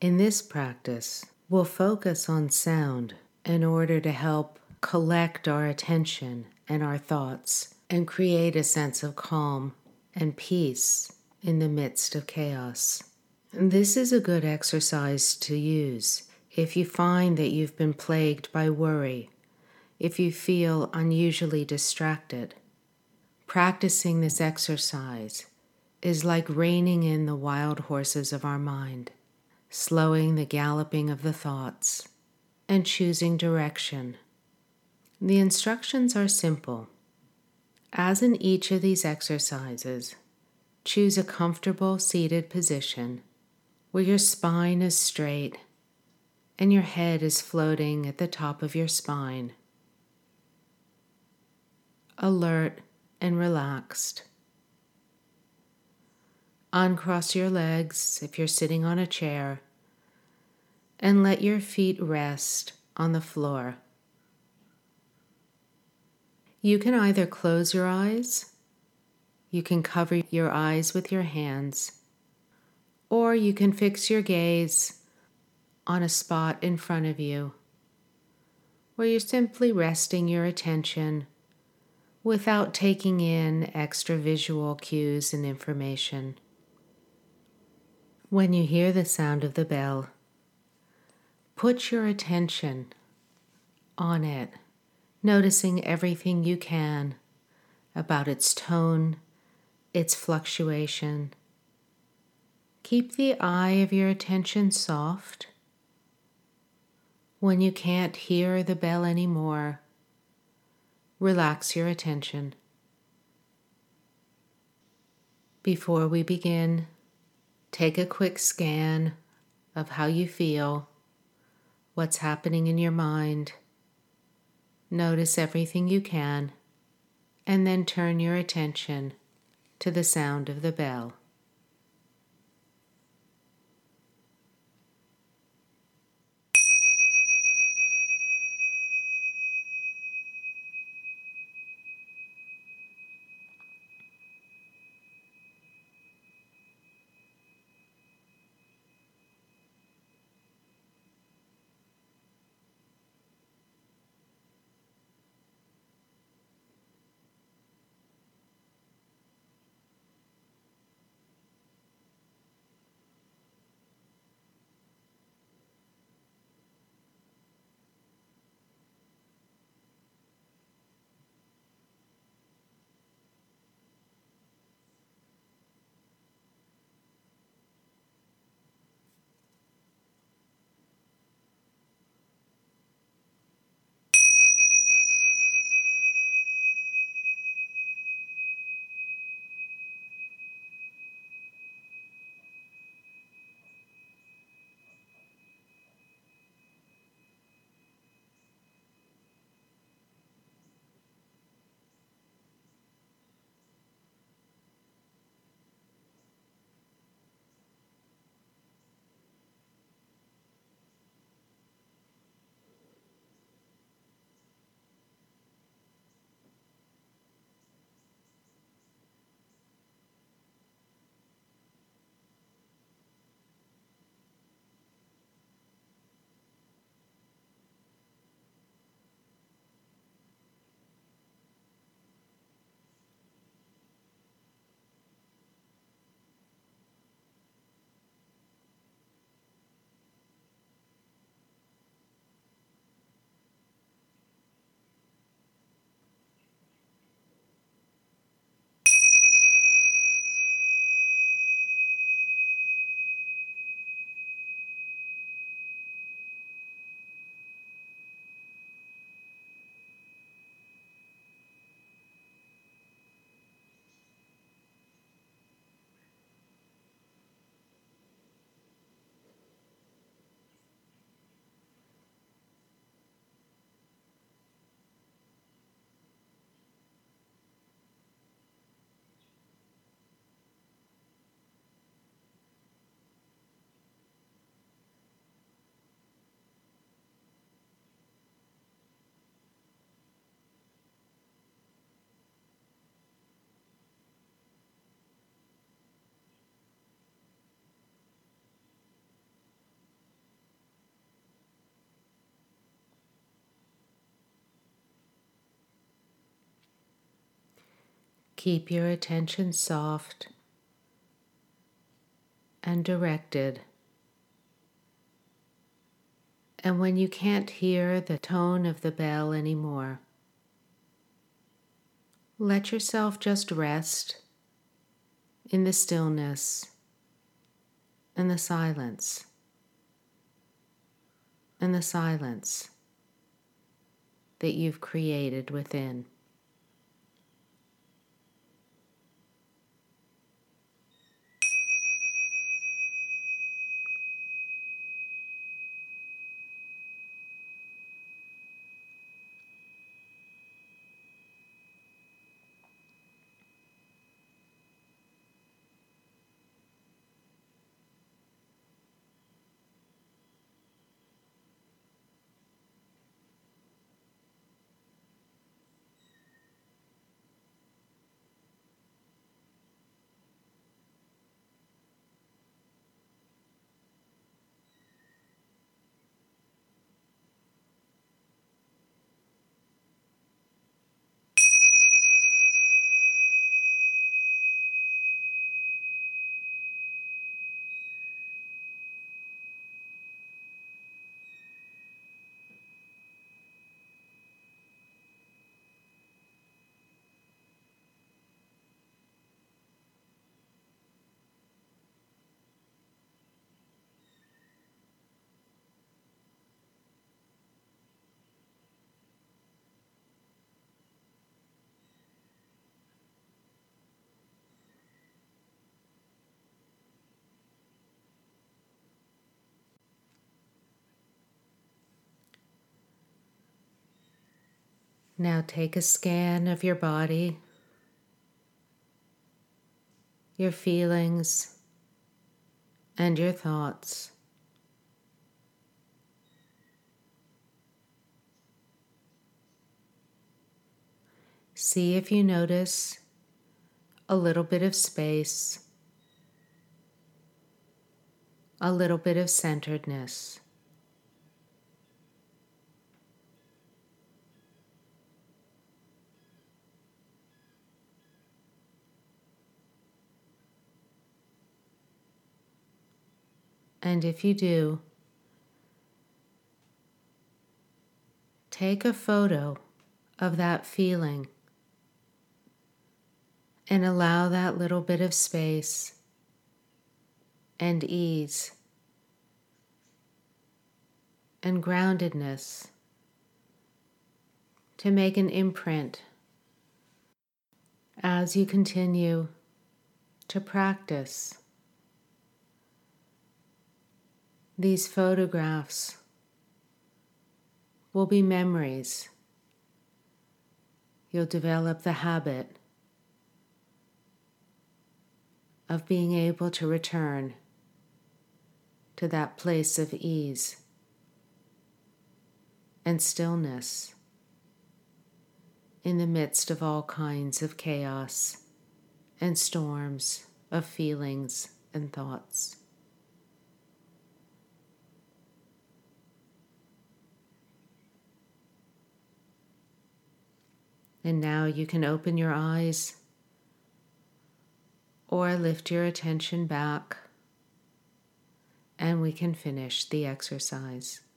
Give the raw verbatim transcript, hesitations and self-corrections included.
In this practice, we'll focus on sound in order to help collect our attention and our thoughts and create a sense of calm and peace in the midst of chaos. And this is a good exercise to use if you find that you've been plagued by worry, if you feel unusually distracted. Practicing this exercise is like reining in the wild horses of our mind, slowing the galloping of the thoughts, and choosing direction. The instructions are simple. As in each of these exercises, choose a comfortable seated position where your spine is straight and your head is floating at the top of your spine, alert and relaxed. Uncross your legs if you're sitting on a chair and let your feet rest on the floor. You can either close your eyes, you can cover your eyes with your hands, or you can fix your gaze on a spot in front of you where you're simply resting your attention without taking in extra visual cues and information. When you hear the sound of the bell, put your attention on it, noticing everything you can about its tone, its fluctuation. Keep the eye of your attention soft. When you can't hear the bell anymore, relax your attention. Before we begin, take a quick scan of how you feel, what's happening in your mind. Notice everything you can, and then turn your attention to the sound of the bell. Keep your attention soft and directed. And when you can't hear the tone of the bell anymore, let yourself just rest in the stillness and the silence and the silence that you've created within. Now take a scan of your body, your feelings, and your thoughts. See if you notice a little bit of space, a little bit of centeredness. And if you do, take a photo of that feeling and allow that little bit of space and ease and groundedness to make an imprint as you continue to practice. These photographs will be memories. You'll develop the habit of being able to return to that place of ease and stillness in the midst of all kinds of chaos and storms of feelings and thoughts. And now you can open your eyes or lift your attention back, and we can finish the exercise.